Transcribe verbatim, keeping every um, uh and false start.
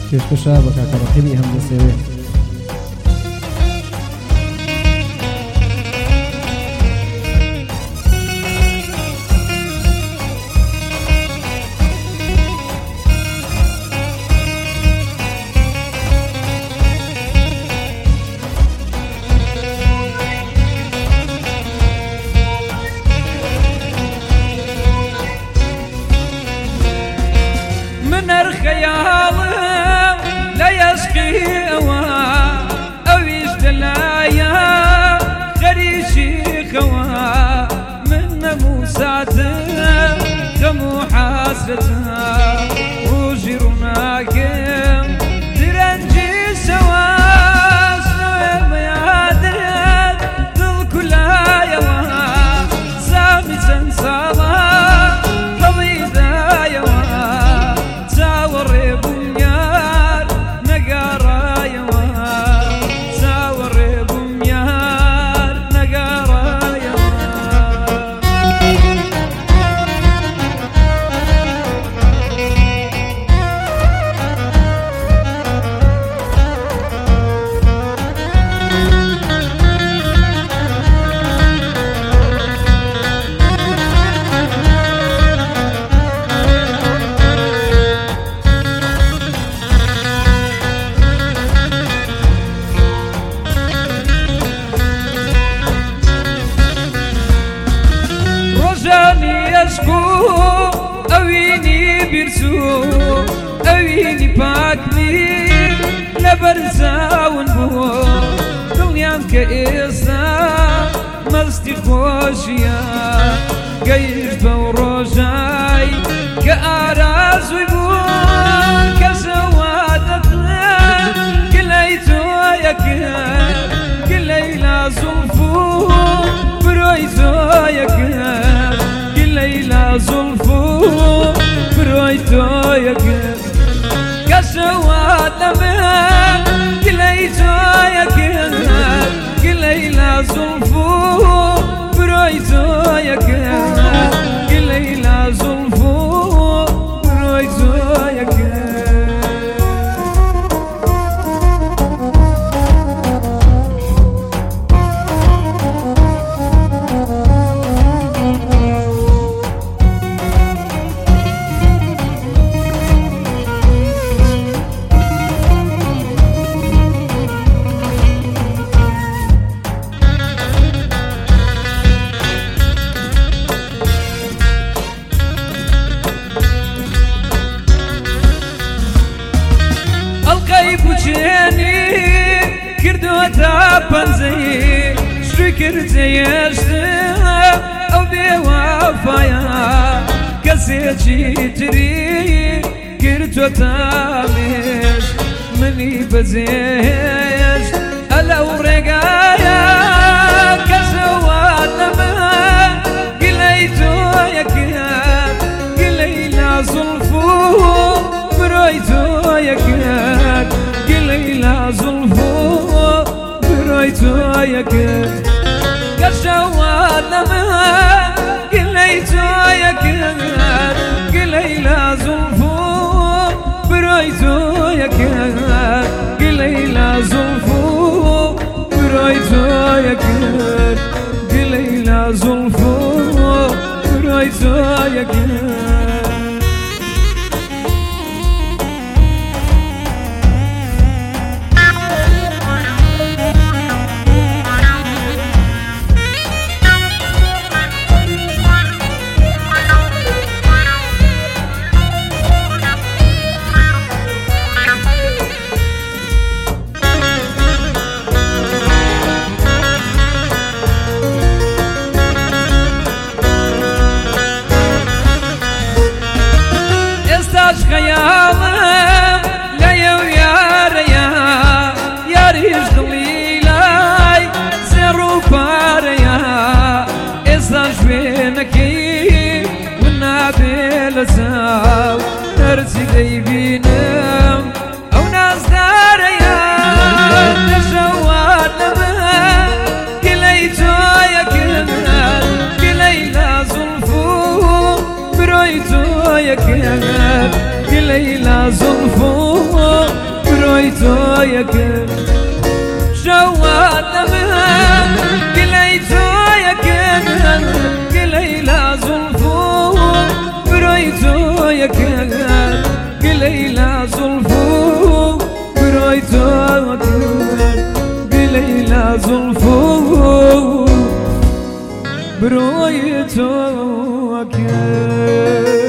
پێشکەشە بە کاکە ڕەقیبی هەم دەسێوێت. خيالم لا يسقي أوا أويش دلايا خريشي خوا من موساتها خمو حاسرتها وجرنا كم درنجي سوا سوى ميادر ذل كلها يوا سامي سنسالا أويني بيرسو أويني باكني لبرزا ونبو دنيام كإيسا مستي خوشيا قيش بوروجاي كأراز ويبون كسواد قليتو يكن قليلا زلفو برويتو يكن ليلى زلفو برويتو يكن كسوات لمن قليتو يكن قليلى زلفو برويتو يكن قليلى زلفو برويتو يكن بنزي شكر زيشتا أو بوفايا كسيتي تري كرتو تامش مني بزيش الأورقايا كسوات لما قليتو يكاد قليلا زلفو برويتو يكاد قليلا زلفو برويتو يكن كشوال لما قليتو يكن قليلا زلفو برويتو يكن قليلا زلفو برويتو يكن قليلا زلفو برويتو يكن خيالم لا يو يا ريا يا ريش دليلاي زرو باريا إذا جوينكي والنبي لزاو نرسي ديبينم أو ناس داريا نشوات لما قليتو يكن قليلا زلفو برويتو يكن ليلى زلفو يكن شوال من قليتو يكن قليلا زلفو برويتو يكن قليلا زلفو برويتو يكن قليلا زلفو برويتو يكن